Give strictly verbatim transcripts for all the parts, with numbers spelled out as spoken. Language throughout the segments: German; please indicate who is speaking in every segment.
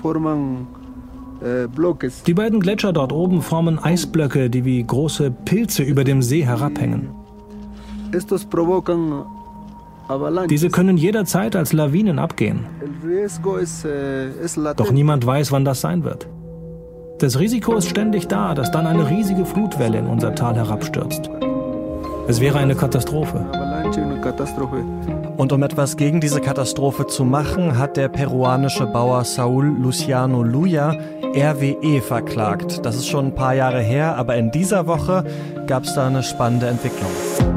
Speaker 1: Die beiden Gletscher dort oben formen Eisblöcke, die wie große Pilze über dem See herabhängen. Diese können jederzeit als Lawinen abgehen. Doch niemand weiß, wann das sein wird. Das Risiko ist ständig da, dass dann eine riesige Flutwelle in unser Tal herabstürzt. Es wäre eine Katastrophe.
Speaker 2: Und um etwas gegen diese Katastrophe zu machen, hat der peruanische Bauer Saúl Luciano Luya R W E verklagt. Das ist schon ein paar Jahre her, aber in dieser Woche gab es da eine spannende Entwicklung.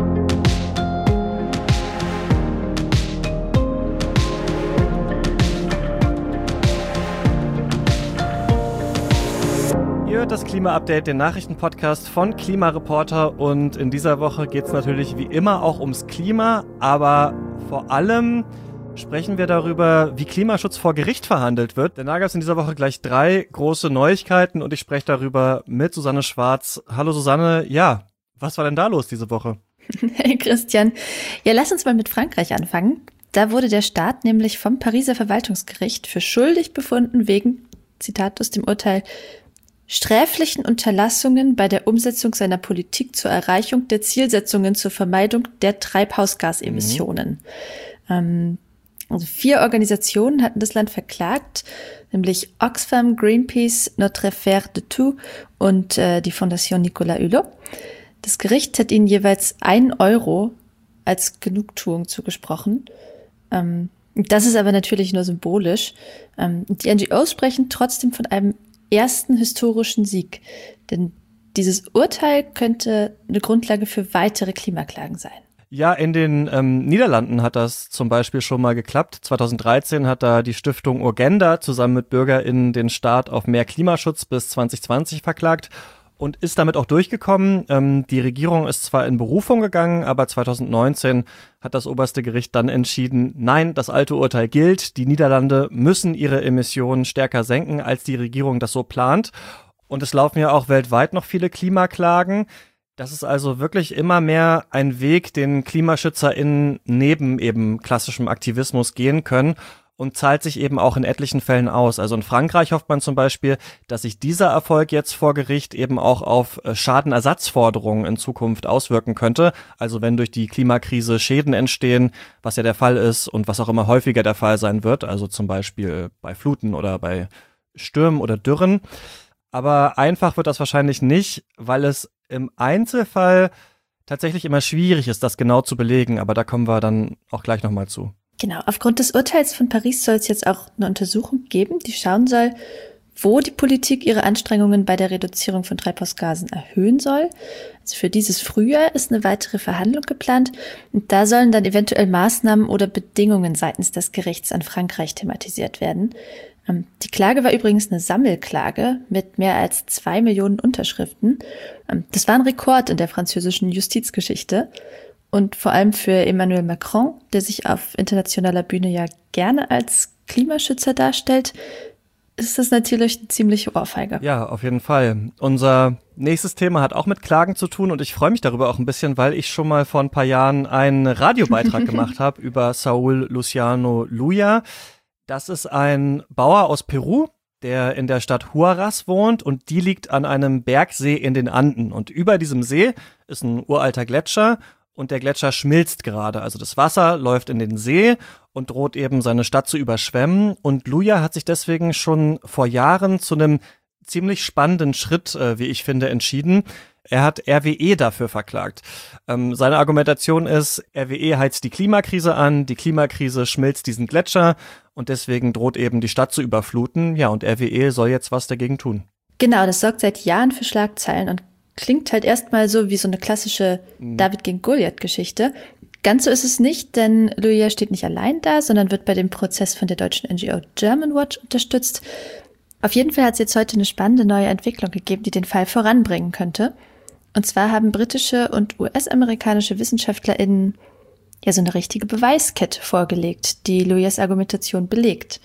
Speaker 2: Ihr hört das Klima-Update, den Nachrichtenpodcast von Klimareporter, und in dieser Woche geht es natürlich wie immer auch ums Klima, aber vor allem sprechen wir darüber, wie Klimaschutz vor Gericht verhandelt wird. Denn da gab es in dieser Woche gleich drei große Neuigkeiten und ich spreche darüber mit Susanne Schwarz. Hallo Susanne, ja, was war denn da los diese Woche?
Speaker 3: Hey Christian, ja, lass uns mal mit Frankreich anfangen. Da wurde der Staat nämlich vom Pariser Verwaltungsgericht für schuldig befunden wegen, Zitat aus dem Urteil, sträflichen Unterlassungen bei der Umsetzung seiner Politik zur Erreichung der Zielsetzungen zur Vermeidung der Treibhausgasemissionen. Mhm. Ähm, also vier Organisationen hatten das Land verklagt, nämlich Oxfam, Greenpeace, Notre Affaire de Tout und äh, die Fondation Nicolas Hulot. Das Gericht hat ihnen jeweils ein Euro als Genugtuung zugesprochen. Ähm, das ist aber natürlich nur symbolisch. Ähm, die N G Os sprechen trotzdem von einem ersten historischen Sieg, denn dieses Urteil könnte eine Grundlage für weitere Klimaklagen sein.
Speaker 2: Ja, in den ähm, Niederlanden hat das zum Beispiel schon mal geklappt. zweitausenddreizehn hat da die Stiftung Urgenda zusammen mit BürgerInnen den Staat auf mehr Klimaschutz bis zwanzig zwanzig verklagt und ist damit auch durchgekommen. Ähm, die Regierung ist zwar in Berufung gegangen, aber zweitausendneunzehn hat das oberste Gericht dann entschieden, nein, das alte Urteil gilt. Die Niederlande müssen ihre Emissionen stärker senken, als die Regierung das so plant. Und es laufen ja auch weltweit noch viele Klimaklagen. Das ist also wirklich immer mehr ein Weg, den KlimaschützerInnen neben eben klassischem Aktivismus gehen können und zahlt sich eben auch in etlichen Fällen aus. Also in Frankreich hofft man zum Beispiel, dass sich dieser Erfolg jetzt vor Gericht eben auch auf Schadenersatzforderungen in Zukunft auswirken könnte. Also wenn durch die Klimakrise Schäden entstehen, was ja der Fall ist und was auch immer häufiger der Fall sein wird, also zum Beispiel bei Fluten oder bei Stürmen oder Dürren. Aber einfach wird das wahrscheinlich nicht, weil es im Einzelfall tatsächlich immer schwierig ist, das genau zu belegen. Aber da kommen wir dann auch gleich nochmal zu.
Speaker 3: Genau, aufgrund des Urteils von Paris soll es jetzt auch eine Untersuchung geben, die schauen soll, wo die Politik ihre Anstrengungen bei der Reduzierung von Treibhausgasen erhöhen soll. Also für dieses Frühjahr ist eine weitere Verhandlung geplant und da sollen dann eventuell Maßnahmen oder Bedingungen seitens des Gerichts an Frankreich thematisiert werden. Die Klage war übrigens eine Sammelklage mit mehr als zwei Millionen Unterschriften. Das war ein Rekord in der französischen Justizgeschichte. Und vor allem für Emmanuel Macron, der sich auf internationaler Bühne ja gerne als Klimaschützer darstellt, ist das natürlich eine ziemliche Ohrfeige.
Speaker 2: Ja, auf jeden Fall. Unser nächstes Thema hat auch mit Klagen zu tun und ich freue mich darüber auch ein bisschen, weil ich schon mal vor ein paar Jahren einen Radiobeitrag gemacht habe über Saúl Luciano Luya. Das ist ein Bauer aus Peru, der in der Stadt Huaraz wohnt und die liegt an einem Bergsee in den Anden. Und über diesem See ist ein uralter Gletscher und der Gletscher schmilzt gerade. Also das Wasser läuft in den See und droht eben seine Stadt zu überschwemmen. Und Luya hat sich deswegen schon vor Jahren zu einem ziemlich spannenden Schritt, äh, wie ich finde, entschieden. Er hat R W E dafür verklagt. Ähm, seine Argumentation ist, R W E heizt die Klimakrise an, die Klimakrise schmilzt diesen Gletscher und deswegen droht eben die Stadt zu überfluten. Ja, und R W E soll jetzt was dagegen tun.
Speaker 3: Genau, das sorgt seit Jahren für Schlagzeilen und klingt halt erstmal so wie so eine klassische mhm. David gegen Goliath-Geschichte. Ganz so ist es nicht, denn Luya steht nicht allein da, sondern wird bei dem Prozess von der deutschen N G O German Watch unterstützt. Auf jeden Fall hat es jetzt heute eine spannende neue Entwicklung gegeben, die den Fall voranbringen könnte. Und zwar haben britische und U S-amerikanische WissenschaftlerInnen ja so eine richtige Beweiskette vorgelegt, die Luyas Argumentation belegt.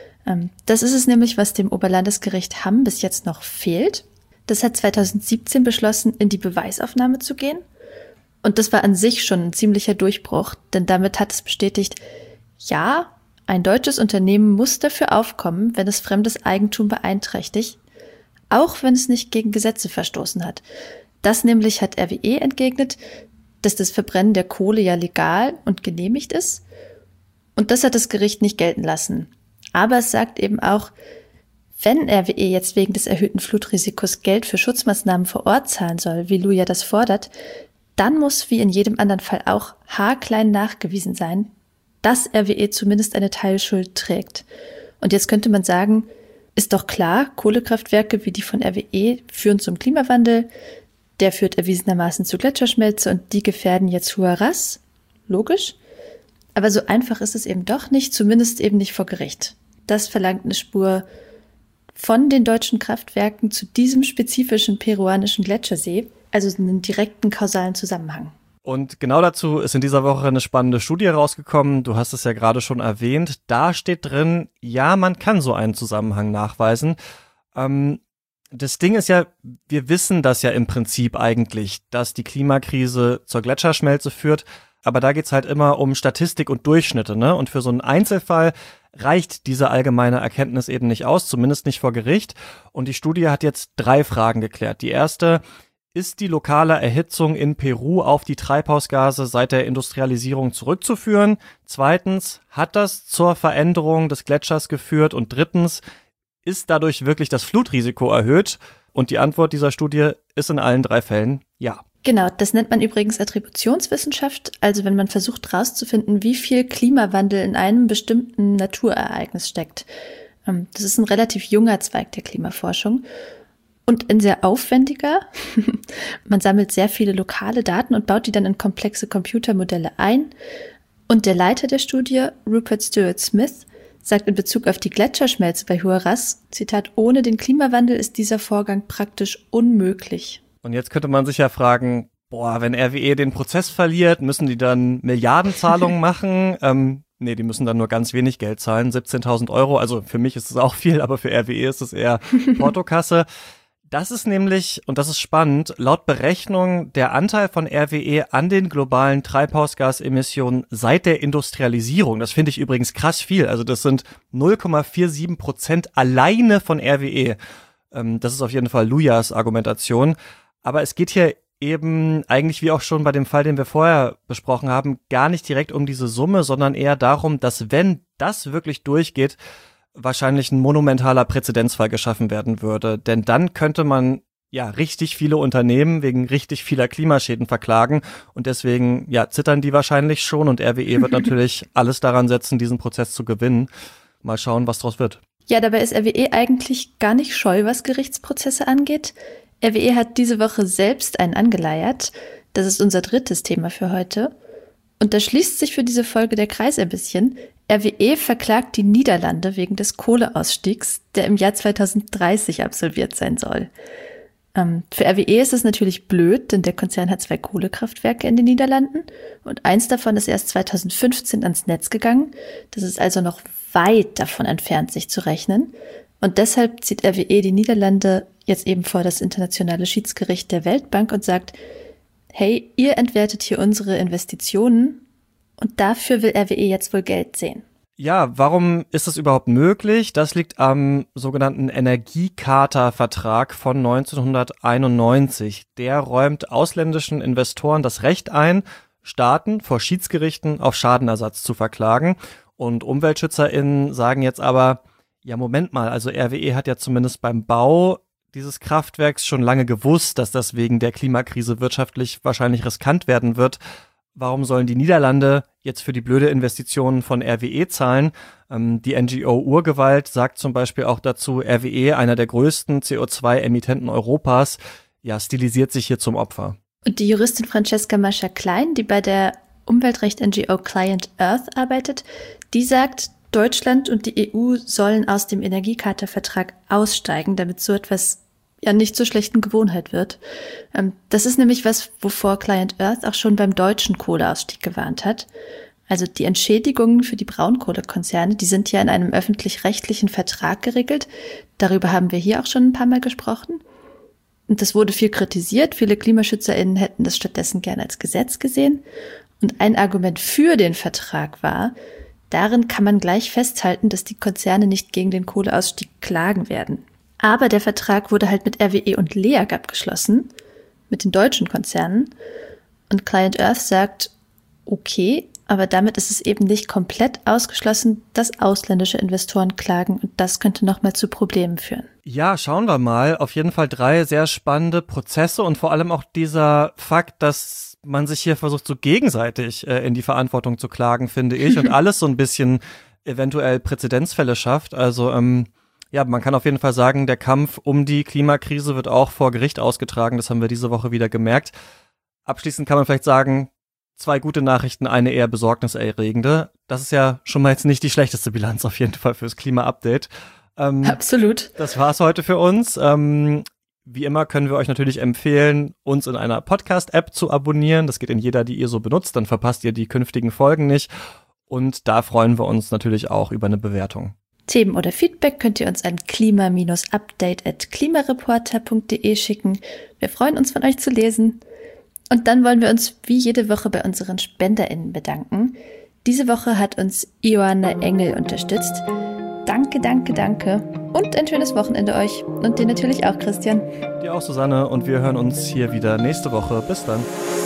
Speaker 3: Das ist es nämlich, was dem Oberlandesgericht Hamm bis jetzt noch fehlt. Das hat zweitausendsiebzehn beschlossen, in die Beweisaufnahme zu gehen. Und das war an sich schon ein ziemlicher Durchbruch, denn damit hat es bestätigt, ja, Ein deutsches Unternehmen muss dafür aufkommen, wenn es fremdes Eigentum beeinträchtigt, auch wenn es nicht gegen Gesetze verstoßen hat. Das nämlich hat R W E entgegnet, dass das Verbrennen der Kohle ja legal und genehmigt ist. Und das hat das Gericht nicht gelten lassen. Aber es sagt eben auch, wenn R W E jetzt wegen des erhöhten Flutrisikos Geld für Schutzmaßnahmen vor Ort zahlen soll, wie Luja das fordert, dann muss wie in jedem anderen Fall auch haarklein nachgewiesen sein, dass R W E zumindest eine Teilschuld trägt. Und jetzt könnte man sagen, ist doch klar, Kohlekraftwerke wie die von R W E führen zum Klimawandel, der führt erwiesenermaßen zu Gletscherschmelze und die gefährden jetzt Huaraz. Logisch. Aber so einfach ist es eben doch nicht, zumindest eben nicht vor Gericht. Das verlangt eine Spur von den deutschen Kraftwerken zu diesem spezifischen peruanischen Gletschersee, also einen direkten kausalen Zusammenhang.
Speaker 2: Und genau dazu ist in dieser Woche eine spannende Studie rausgekommen. Du hast es ja gerade schon erwähnt. Da steht drin, ja, man kann so einen Zusammenhang nachweisen. Ähm, das Ding ist ja, wir wissen das ja im Prinzip eigentlich, dass die Klimakrise zur Gletscherschmelze führt. Aber da geht's halt immer um Statistik und Durchschnitte, ne? Und für so einen Einzelfall reicht diese allgemeine Erkenntnis eben nicht aus, zumindest nicht vor Gericht. Und die Studie hat jetzt drei Fragen geklärt. Die erste: Ist die lokale Erhitzung in Peru auf die Treibhausgase seit der Industrialisierung zurückzuführen? Zweitens, hat das zur Veränderung des Gletschers geführt? Und drittens, ist dadurch wirklich das Flutrisiko erhöht? Und die Antwort dieser Studie ist in allen drei Fällen ja.
Speaker 3: Genau, das nennt man übrigens Attributionswissenschaft, also wenn man versucht herauszufinden, wie viel Klimawandel in einem bestimmten Naturereignis steckt. Das ist ein relativ junger Zweig der Klimaforschung. Und ein sehr aufwendiger. Man sammelt sehr viele lokale Daten und baut die dann in komplexe Computermodelle ein. Und der Leiter der Studie, Rupert Stewart Smith, sagt in Bezug auf die Gletscherschmelze bei Huaraz, Zitat, ohne den Klimawandel ist dieser Vorgang praktisch unmöglich.
Speaker 2: Und jetzt könnte man sich ja fragen, boah, wenn R W E den Prozess verliert, müssen die dann Milliardenzahlungen machen? Ähm, nee, die müssen dann nur ganz wenig Geld zahlen, siebzehntausend Euro. Also für mich ist es auch viel, aber für R W E ist es eher Portokasse. Das ist nämlich, und das ist spannend, laut Berechnung der Anteil von R W E an den globalen Treibhausgasemissionen seit der Industrialisierung. Das finde ich übrigens krass viel. Also das sind null Komma siebenundvierzig Prozent alleine von R W E. Ähm, das ist auf jeden Fall Lujas Argumentation. Aber es geht hier eben eigentlich, wie auch schon bei dem Fall, den wir vorher besprochen haben, gar nicht direkt um diese Summe, sondern eher darum, dass wenn das wirklich durchgeht, wahrscheinlich ein monumentaler Präzedenzfall geschaffen werden würde. Denn dann könnte man ja richtig viele Unternehmen wegen richtig vieler Klimaschäden verklagen. Und deswegen ja zittern die wahrscheinlich schon. Und R W E wird natürlich alles daran setzen, diesen Prozess zu gewinnen. Mal schauen, was draus wird.
Speaker 3: Ja, dabei ist R W E eigentlich gar nicht scheu, was Gerichtsprozesse angeht. R W E hat diese Woche selbst einen angeleiert. Das ist unser drittes Thema für heute. Und da schließt sich für diese Folge der Kreis ein bisschen. R W E verklagt die Niederlande wegen des Kohleausstiegs, der im Jahr zweitausenddreißig absolviert sein soll. Ähm, für R W E ist es natürlich blöd, denn der Konzern hat zwei Kohlekraftwerke in den Niederlanden und eins davon ist erst zweitausendfünfzehn ans Netz gegangen. Das ist also noch weit davon entfernt, sich zu rechnen. Und deshalb zieht R W E die Niederlande jetzt eben vor das internationale Schiedsgericht der Weltbank und sagt, hey, ihr entwertet hier unsere Investitionen und dafür will R W E jetzt wohl Geld sehen.
Speaker 2: Ja, warum ist das überhaupt möglich? Das liegt am sogenannten Energiecharta-Vertrag von neunzehnhunderteinundneunzig. Der räumt ausländischen Investoren das Recht ein, Staaten vor Schiedsgerichten auf Schadenersatz zu verklagen. Und UmweltschützerInnen sagen jetzt aber, ja, Moment mal, also R W E hat ja zumindest beim Bau dieses Kraftwerks schon lange gewusst, dass das wegen der Klimakrise wirtschaftlich wahrscheinlich riskant werden wird. Warum sollen die Niederlande jetzt für die blöde Investitionen von R W E zahlen? Ähm, die N G O Urgewalt sagt zum Beispiel auch dazu, R W E, einer der größten C O zwei Emittenten Europas, ja, stilisiert sich hier zum Opfer.
Speaker 3: Und die Juristin Francesca Mascher-Klein, die bei der Umweltrecht-N G O Client Earth arbeitet, die sagt, Deutschland und die E U sollen aus dem Energiecharta-Vertrag aussteigen, damit so etwas ja nicht zur schlechten Gewohnheit wird. Das ist nämlich was, wovor Client Earth auch schon beim deutschen Kohleausstieg gewarnt hat. Also die Entschädigungen für die Braunkohlekonzerne, die sind ja in einem öffentlich-rechtlichen Vertrag geregelt. Darüber haben wir hier auch schon ein paar Mal gesprochen. Und das wurde viel kritisiert. Viele KlimaschützerInnen hätten das stattdessen gerne als Gesetz gesehen. Und ein Argument für den Vertrag war, Darin kann man gleich festhalten, dass die Konzerne nicht gegen den Kohleausstieg klagen werden. Aber der Vertrag wurde halt mit R W E und L E A G abgeschlossen, mit den deutschen Konzernen. Und Client Earth sagt, okay, aber damit ist es eben nicht komplett ausgeschlossen, dass ausländische Investoren klagen und das könnte nochmal zu Problemen führen.
Speaker 2: Ja, schauen wir mal. Auf jeden Fall drei sehr spannende Prozesse und vor allem auch dieser Fakt, dass man sich hier versucht, so gegenseitig äh, in die Verantwortung zu klagen, finde ich, und alles so ein bisschen eventuell Präzedenzfälle schafft. Also ähm, ja, man kann auf jeden Fall sagen, der Kampf um die Klimakrise wird auch vor Gericht ausgetragen. Das haben wir diese Woche wieder gemerkt. Abschließend kann man vielleicht sagen, zwei gute Nachrichten, eine eher besorgniserregende. Das ist ja schon mal jetzt nicht die schlechteste Bilanz auf jeden Fall fürs Klima-Update. Ähm,
Speaker 3: Absolut.
Speaker 2: Das war's heute für uns. Ähm, wie immer können wir euch natürlich empfehlen, uns in einer Podcast-App zu abonnieren. Das geht in jeder, die ihr so benutzt. Dann verpasst ihr die künftigen Folgen nicht. Und da freuen wir uns natürlich auch über eine Bewertung.
Speaker 3: Themen oder Feedback könnt ihr uns an klima-update at klimareporter punkt de schicken. Wir freuen uns, von euch zu lesen. Und dann wollen wir uns wie jede Woche bei unseren SpenderInnen bedanken. Diese Woche hat uns Ioana Engel unterstützt. Danke, danke, danke. Und ein schönes Wochenende euch. Und dir natürlich auch, Christian.
Speaker 2: Dir auch, Susanne. Und wir hören uns hier wieder nächste Woche. Bis dann.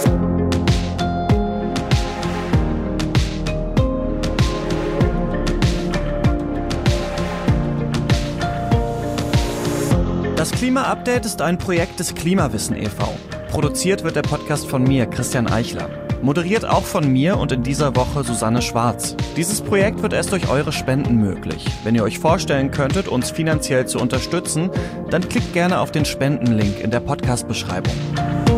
Speaker 2: Das Klima-Update ist ein Projekt des Klimawissen e V Produziert wird der Podcast von mir, Christian Eichler. Moderiert auch von mir und in dieser Woche Susanne Schwarz. Dieses Projekt wird erst durch eure Spenden möglich. Wenn ihr euch vorstellen könntet, uns finanziell zu unterstützen, dann klickt gerne auf den Spendenlink in der Podcast-Beschreibung.